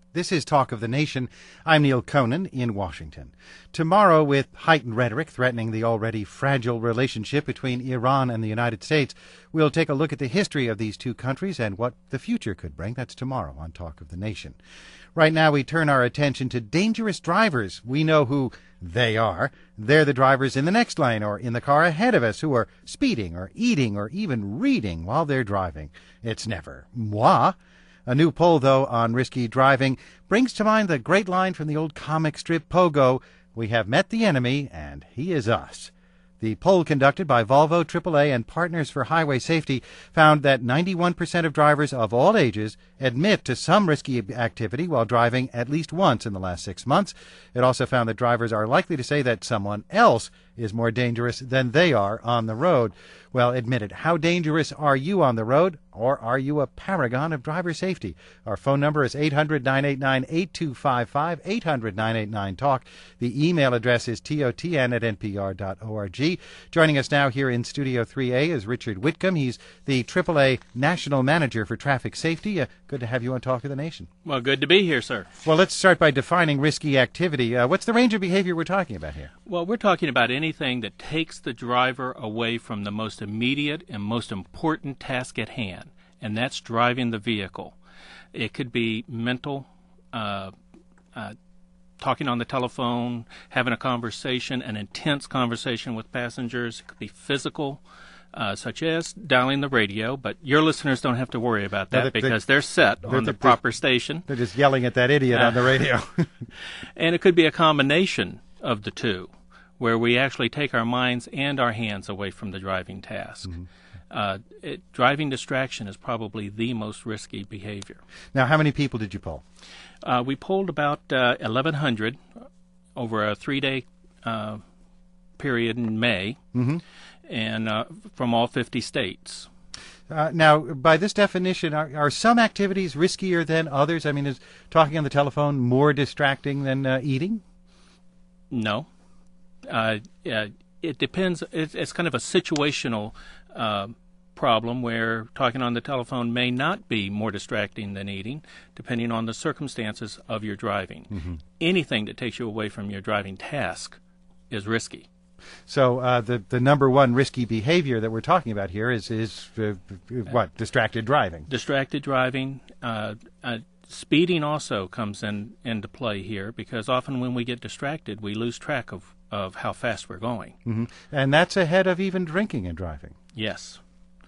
This is Talk of the Nation. I'm Neil Conan in Washington. Tomorrow, with heightened rhetoric threatening the already fragile relationship between Iran and the United States, we'll take a look at the history of these two countries and what the future could bring. That's tomorrow on Talk of the Nation. Right now, we turn our attention to dangerous drivers. We know who they are. They're the drivers in the next lane or in the car ahead of us who are speeding or eating or even reading while they're driving. It's never moi. A new poll, though, on risky driving brings to mind the great line from the old comic strip Pogo, "We have met the enemy, and he is us." The poll conducted by Volvo, AAA, and Partners for Highway Safety found that 91% of drivers of all ages admit to some risky activity while driving at least once in the last 6 months. It also found that drivers are likely to say that someone else is more dangerous than they are on the road. Well, admit it. How dangerous are you on the road, or are you a paragon of driver safety? Our phone number is 800-989-8255, 800-989-TALK. The email address is totn@npr.org. Joining us now here in Studio 3A is Richard Whitcomb. He's the AAA National Manager for Traffic Safety. Good to have you on Talk of the Nation. Well, good to be here, sir. Well, let's start by defining risky activity. What's the range of behavior we're talking about here? Well, we're talking about anything that takes the driver away from the most immediate and most important task at hand, and that's driving the vehicle. It could be mental, talking on the telephone, having a conversation, an intense conversation with passengers. It could be physical, such as dialing the radio, but your listeners don't have to worry about that because they're set on the proper station. They're just yelling at that idiot on the radio. And it could be a combination of the two, where we actually take our minds and our hands away from the driving task. Mm-hmm. Driving distraction is probably the most risky behavior. Now, how many people did you poll? We polled about 1,100 over a 3-day period in May, mm-hmm. and from all 50 states. Now, by this definition, are some activities riskier than others? I mean, is talking on the telephone more distracting than eating? No. It depends. It's kind of a situational problem where talking on the telephone may not be more distracting than eating, depending on the circumstances of your driving. Mm-hmm. Anything that takes you away from your driving task is risky. So the number one risky behavior that we're talking about here is what? Distracted driving. Distracted driving. Speeding also comes into play here, because often when we get distracted, we lose track of how fast we're going. Mm-hmm. And that's ahead of even drinking and driving. Yes.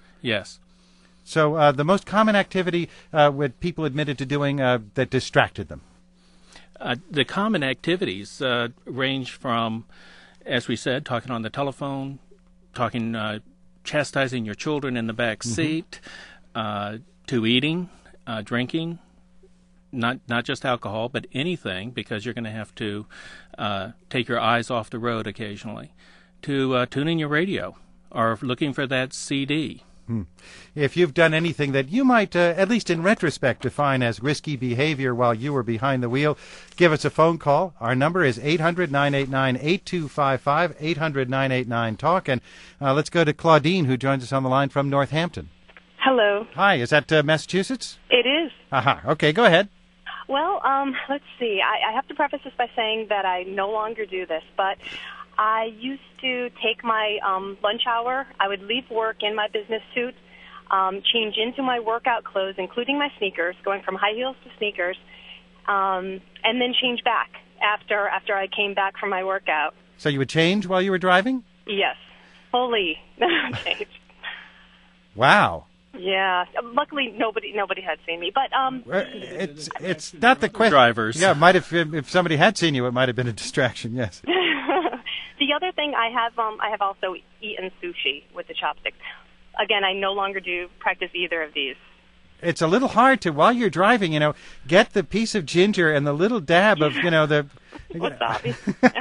So the most common activity what people admitted to doing that distracted them? The common activities range from, as we said, talking on the telephone, chastising your children in the back seat, mm-hmm. To eating, drinking, not just alcohol, but anything, because you're going to have to take your eyes off the road occasionally, to tuning your radio or looking for that CD. If you've done anything that you might, at least in retrospect, define as risky behavior while you were behind the wheel, give us a phone call. Our number is 800-989-8255, 800-989-TALK. And let's go to Claudine, who joins us on the line from Northampton. Hello. Hi, is that Massachusetts? It is. Aha, okay, go ahead. Well, let's see. I have to preface this by saying that I no longer do this, but I used to take my lunch hour. I would leave work in my business suit, change into my workout clothes, including my sneakers, going from high heels to sneakers, and then change back after I came back from my workout. So you would change while you were driving? Yes, fully change. Wow. Yeah. Luckily, nobody had seen me, but it's not the question. Drivers. Yeah, might have if somebody had seen you, it might have been a distraction. Yes. The other thing I have also eaten sushi with the chopsticks. Again, I no longer practice either of these. It's a little hard to, while you're driving, get the piece of ginger and the little dab of, the wasabi.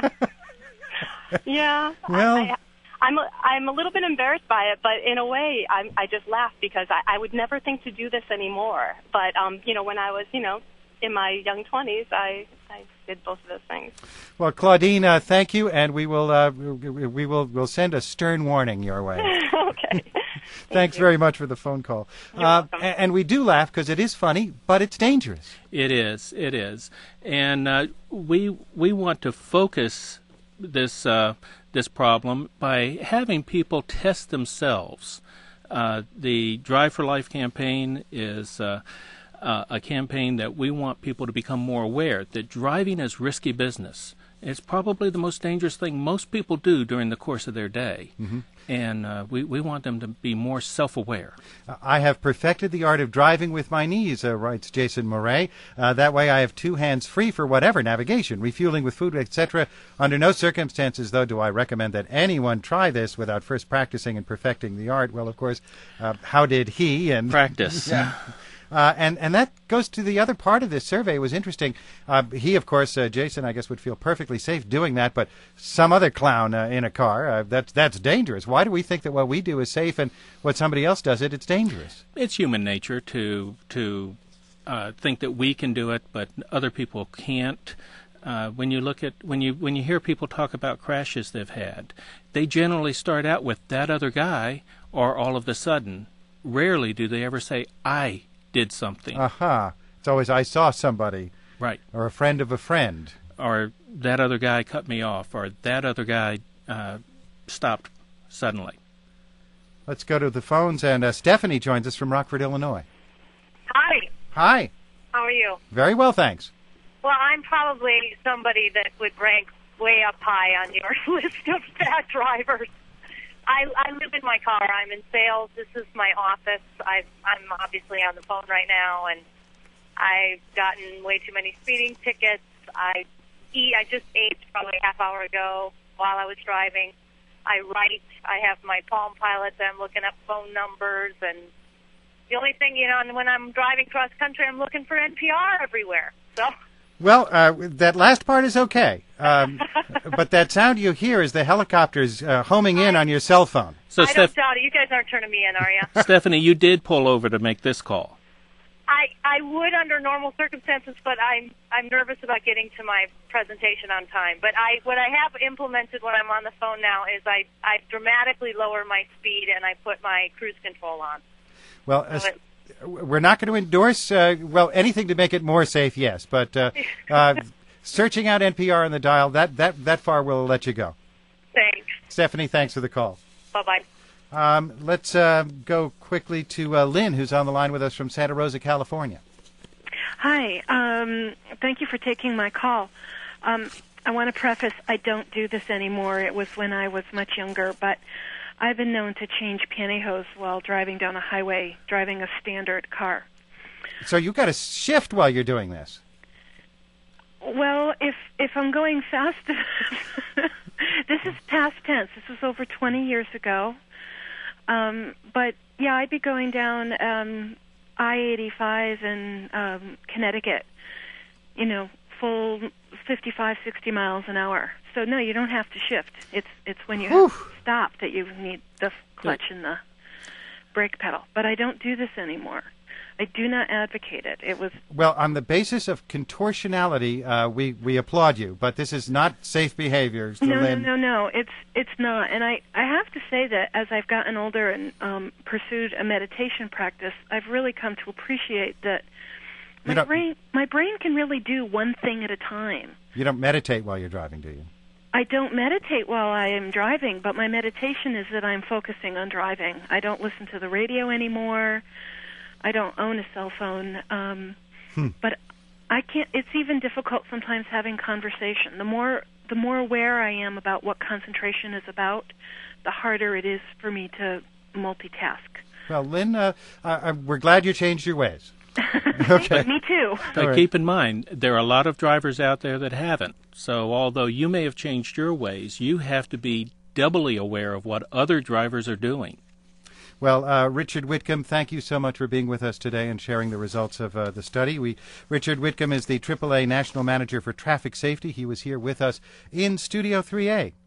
Yeah. Well. I'm a little bit embarrassed by it, but in a way, I just laugh because I would never think to do this anymore. But when I was in my young 20s, I did both of those things. Well, Claudine, thank you, and we'll send a stern warning your way. Okay. Thanks very much for the phone call. You're welcome. And we do laugh because it is funny, but it's dangerous. It is. And we want to focus this problem by having people test themselves. The Drive for Life campaign is a campaign that we want people to become more aware that driving is risky business. It's probably the most dangerous thing most people do during the course of their day. Mm-hmm. And we want them to be more self-aware. I have perfected the art of driving with my knees, writes Jason Moray. That way I have two hands free for whatever navigation, refueling with food, etc. Under no circumstances, though, do I recommend that anyone try this without first practicing and perfecting the art. Well, of course, how did he? And practice. Yeah. And that goes to the other part of this survey. It was interesting. He, of course, Jason, I guess, would feel perfectly safe doing that, but some other clown in a car, that's dangerous. Why do we think that what we do is safe and what somebody else does it's dangerous? It's human nature to think that we can do it, but other people can't. When you hear people talk about crashes they've had, they generally start out with that other guy, or all of a sudden. Rarely do they ever say, I did something. Aha. It's always, I saw somebody. Right. Or a friend of a friend. Or that other guy cut me off, or that other guy stopped suddenly. Let's go to the phones, and Stephanie joins us from Rockford, Illinois. Hi. Hi. How are you? Very well, thanks. Well, I'm probably somebody that would rank way up high on your list of bad drivers. I live in my car. I'm in sales. This is my office. I'm obviously on the phone right now, and I've gotten way too many speeding tickets. I just ate probably a half hour ago while I was driving. I write. I have my Palm Pilot that I'm looking up phone numbers, and the only thing, and when I'm driving cross country, I'm looking for NPR everywhere. So. Well, that last part is okay, but that sound you hear is the helicopters homing in on your cell phone. So I don't doubt it. You guys aren't turning me in, are you? Stephanie, you did pull over to make this call. I would under normal circumstances, but I'm nervous about getting to my presentation on time. But what I have implemented when I'm on the phone now is I dramatically lower my speed and I put my cruise control on. Well, we're not going to endorse, anything to make it more safe, yes. But searching out NPR on the dial, that far we'll let you go. Thanks. Stephanie, thanks for the call. Bye-bye. Let's go quickly to Lynn, who's on the line with us from Santa Rosa, California. Hi. Thank you for taking my call. I want to preface, I don't do this anymore. It was when I was much younger, but I've been known to change pantyhose while driving down a highway, driving a standard car. So you've got to shift while you're doing this. Well, if I'm going fast, this is past tense. This was over 20 years ago. But, yeah, I'd be going down I-85 in Connecticut, full 55, 60 miles an hour. So, no, you don't have to shift. It's when you have to stop that you need the clutch and the brake pedal. But I don't do this anymore. I do not advocate it. It was well on the basis of contortionality. We applaud you, but this is not safe behavior. No. It's not. And I have to say that as I've gotten older and pursued a meditation practice, I've really come to appreciate that my brain can really do one thing at a time. You don't meditate while you're driving, do you? I don't meditate while I am driving, but my meditation is that I'm focusing on driving. I don't listen to the radio anymore. I don't own a cell phone, but I can't. It's even difficult sometimes having conversation. The more aware I am about what concentration is about, the harder it is for me to multitask. Well, Lynn, we're glad you changed your ways. Okay. Me too. But right. Keep in mind, there are a lot of drivers out there that haven't. So although you may have changed your ways, you have to be doubly aware of what other drivers are doing. Well, Richard Whitcomb, thank you so much for being with us today and sharing the results of the study. Richard Whitcomb is the AAA National Manager for Traffic Safety. He was here with us in Studio 3A.